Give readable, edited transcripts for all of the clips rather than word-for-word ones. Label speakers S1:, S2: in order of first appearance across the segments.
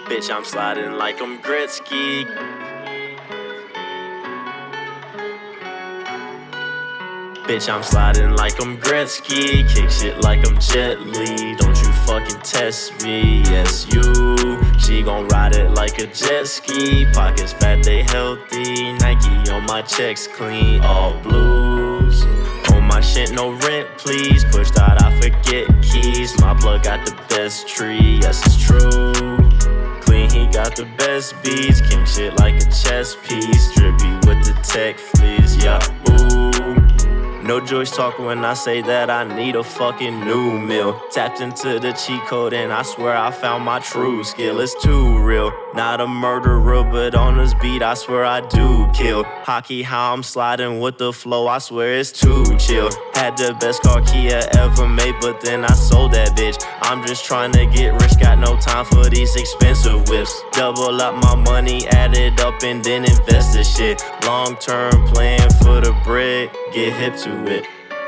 S1: Bitch, I'm sliding like I'm Gretzky. Bitch, I'm sliding like I'm Gretzky. Kick shit like I'm Jet Li. Don't you fucking test me, yes you. She gon' ride it like a jet ski. Pockets fat, they healthy. Nike on my checks clean, all blues. On my shit, no rent, please. Pushed out, I forget keys. My plug got the best tree, yes it's true. Clean, he got the best beats. King shit like a chess piece. Drippy with the tech fleas, yeah, ooh. No Joyce talk when I say that I need a fucking new meal. Tapped into the cheat code and I swear I found my true skill. It's too real, not a murderer, but on this beat I swear I do kill. Hockey, how I'm sliding with the flow, I swear it's too chill. Had the best car Kia ever made, but then I sold that bitch. I'm just trying to get rich, got no time for these expensive whips. Double up my money, add it up and then invest this shit. Long term plan for the bread, get hip to it.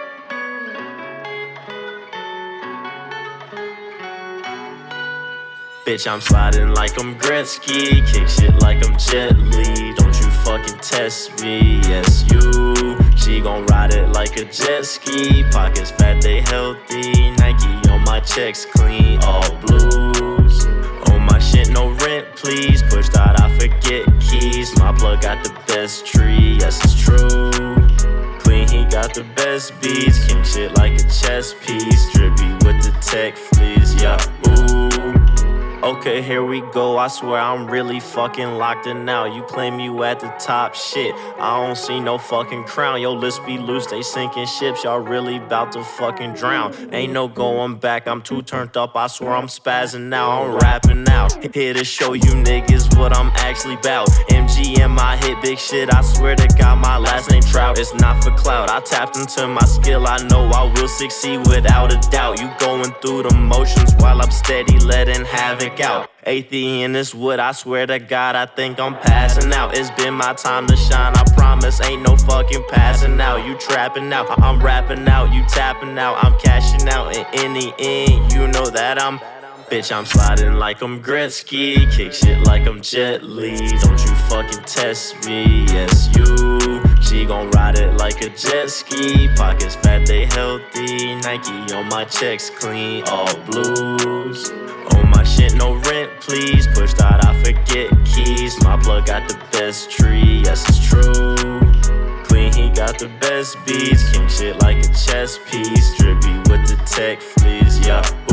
S1: Bitch, I'm sliding like I'm Gretzky. Kick shit like I'm Jet Li. Don't you fucking test me, yes you. She gon' ride it like a jet ski. Pockets fat, they healthy. Nike on my checks clean, all blues. On my shit, no rent, please. Pushed out, I forget keys. My plug got the best tree, yes it's true. Clean, he got the best beats. King shit like a chess piece. Drippy with the tech fleas, yeah, ooh. Okay, here we go, I swear I'm really fucking locked in now. You claim you at the top, shit, I don't see no fucking crown. Yo, let's be loose, they sinking ships, y'all really bout to fucking drown. Ain't no going back, I'm too turned up, I swear I'm spazzing now. I'm rapping now, here to show you niggas what I'm actually bout. MGM, I hit big shit, I swear to God my last name Trout. It's not for clout, I tapped into my skill, I know I will succeed without a doubt. You going through the motions while I'm steady letting havoc out. Atheist is what I swear to God, I think I'm passing out. It's been my time to shine, I promise ain't no fucking passing out. You trapping out, I'm rapping out, you tapping out, I'm cashing out. And in the end, you know that I'm bitch, I'm sliding like I'm Gretzky. Kick shit like I'm Jet Li. Don't you fucking test me, yes you. She gon' ride it like a jet ski. Pockets fat, they healthy. Nike on my checks clean, all blues. On my shit, no rent, please. Pushed out, I forget keys. My plug got the best tree, yes it's true. Clean, he got the best beats. King shit like a chess piece. Drippy with the tech fleas, yeah.